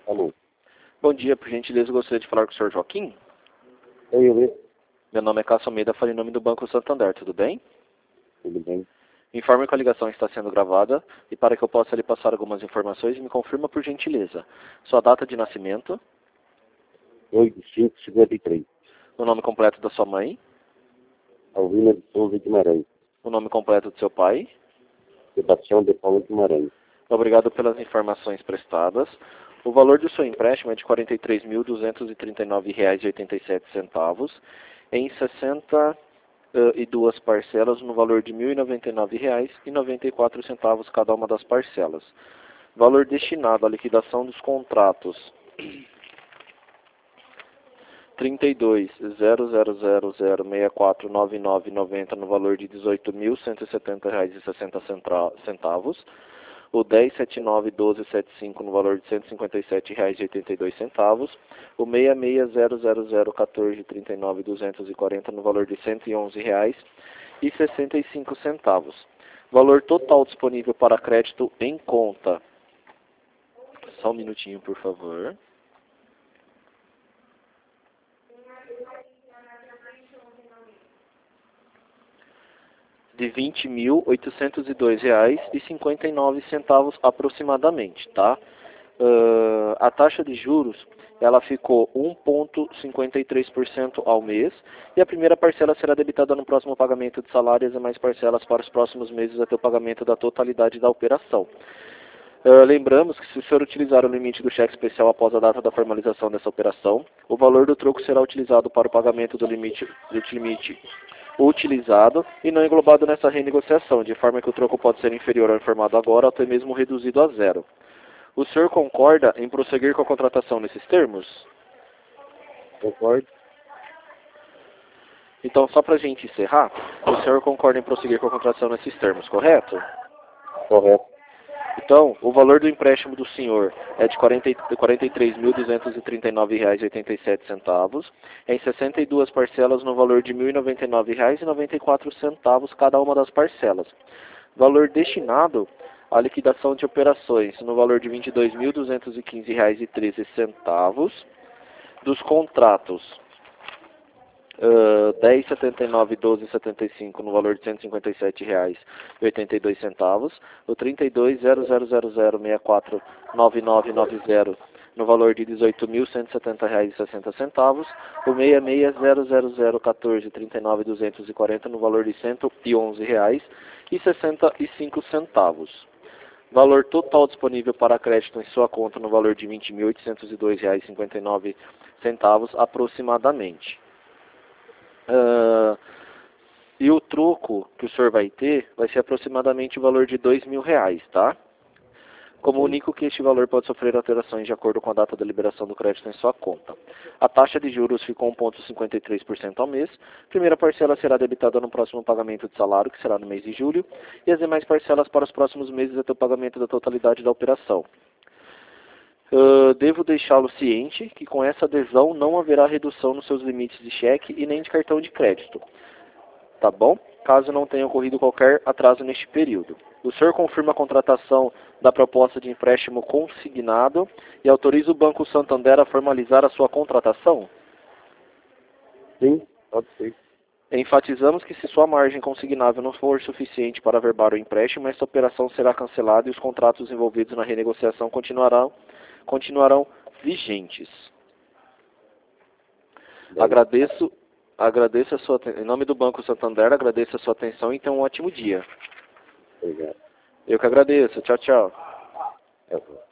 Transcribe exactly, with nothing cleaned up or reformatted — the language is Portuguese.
Alô. Bom dia, por gentileza, eu gostaria de falar com o senhor Joaquim. Oi, eu mesmo. Meu nome é Cássio Almeida, falo em nome do Banco Santander, tudo bem? Tudo bem? Informe que a ligação está sendo gravada e para que eu possa lhe passar algumas informações, me confirma por gentileza. Sua data de nascimento, oito, cinco, cinquenta e três. o nome completo da sua mãe, Alvina de Souza Guimarães. o nome completo do seu pai. Sebastião de Paula Guimarães. Obrigado pelas informações prestadas. O valor do seu empréstimo é de quarenta e três mil duzentos e trinta e nove reais e oitenta e sete centavos em sessenta e duas parcelas no valor de mil e noventa e nove reais e noventa e quatro centavos cada uma das parcelas. Valor destinado à liquidação dos contratos trinta e dois, zero zero zero zero, sessenta e quatro, noventa e nove, noventa no valor de dezoito mil cento e setenta reais e sessenta centavos. O dez, setenta e nove, doze, setenta e cinco no valor de cento e cinquenta e sete reais e oitenta e dois centavos. O sessenta e seis, zero zero zero, quatorze, trinta e nove, duzentos e quarenta no valor de cento e onze reais e sessenta e cinco centavos. Valor total disponível para crédito em conta. Só um minutinho, por favor. De vinte mil oitocentos e dois reais e cinquenta e nove centavos aproximadamente, tá? Uh, a taxa de juros, ela ficou um vírgula cinquenta e três por cento ao mês e a primeira parcela será debitada no próximo pagamento de salários e mais parcelas para os próximos meses até o pagamento da totalidade da operação. Uh, lembramos que se o senhor utilizar o limite do cheque especial após a data da formalização dessa operação, o valor do troco será utilizado para o pagamento do limite, do limite utilizado e não englobado nessa renegociação, de forma que o troco pode ser inferior ao informado agora ou até mesmo reduzido a zero. O senhor concorda em prosseguir com a contratação nesses termos? Concordo? Então, só para a gente encerrar, o senhor concorda em prosseguir com a contratação nesses termos, correto? Correto. Então, o valor do empréstimo do senhor é de quarenta e três mil duzentos e trinta e nove reais e oitenta e sete centavos, em sessenta e duas parcelas no valor de mil e noventa e nove reais e noventa e quatro centavos cada uma das parcelas. Valor destinado à liquidação de operações no valor de vinte e dois mil duzentos e quinze reais e treze centavos, dos contratos Uh, dez, setenta e nove, doze, setenta e cinco no valor de cento e cinquenta e sete reais e oitenta e dois centavos, o trinta e dois, zero zero zero zero, sessenta e quatro, noventa e nove, noventa no valor de dezoito mil cento e setenta reais e sessenta centavos, o sessenta e seis, zero zero zero, quatorze, trinta e nove, duzentos e quarenta no valor de cento e onze reais e sessenta e cinco centavos. Valor total disponível para crédito em sua conta no valor de vinte mil oitocentos e dois reais e cinquenta e nove centavos aproximadamente. Uh, e o troco que o senhor vai ter vai ser aproximadamente o valor de dois mil reais, tá? Comunico que este valor pode sofrer alterações de acordo com a data da liberação do crédito em sua conta. A taxa de juros ficou um vírgula cinquenta e três por cento ao mês. Primeira parcela será debitada no próximo pagamento de salário, que será no mês de julho, e as demais parcelas para os próximos meses até o pagamento da totalidade da operação. Uh, devo deixá-lo ciente que com essa adesão não haverá redução nos seus limites de cheque e nem de cartão de crédito. Tá bom? Caso não tenha ocorrido qualquer atraso neste período. O senhor confirma a contratação da proposta de empréstimo consignado e autoriza o Banco Santander a formalizar a sua contratação? Sim, pode ser. Enfatizamos que se sua margem consignável não for suficiente para averbar o empréstimo, esta operação será cancelada e os contratos envolvidos na renegociação continuarão continuarão vigentes. Bem. Agradeço, agradeço a sua, em nome do Banco Santander, agradeço a sua atenção e tenha um ótimo dia. Obrigado. Eu que agradeço. Tchau, tchau. É bom.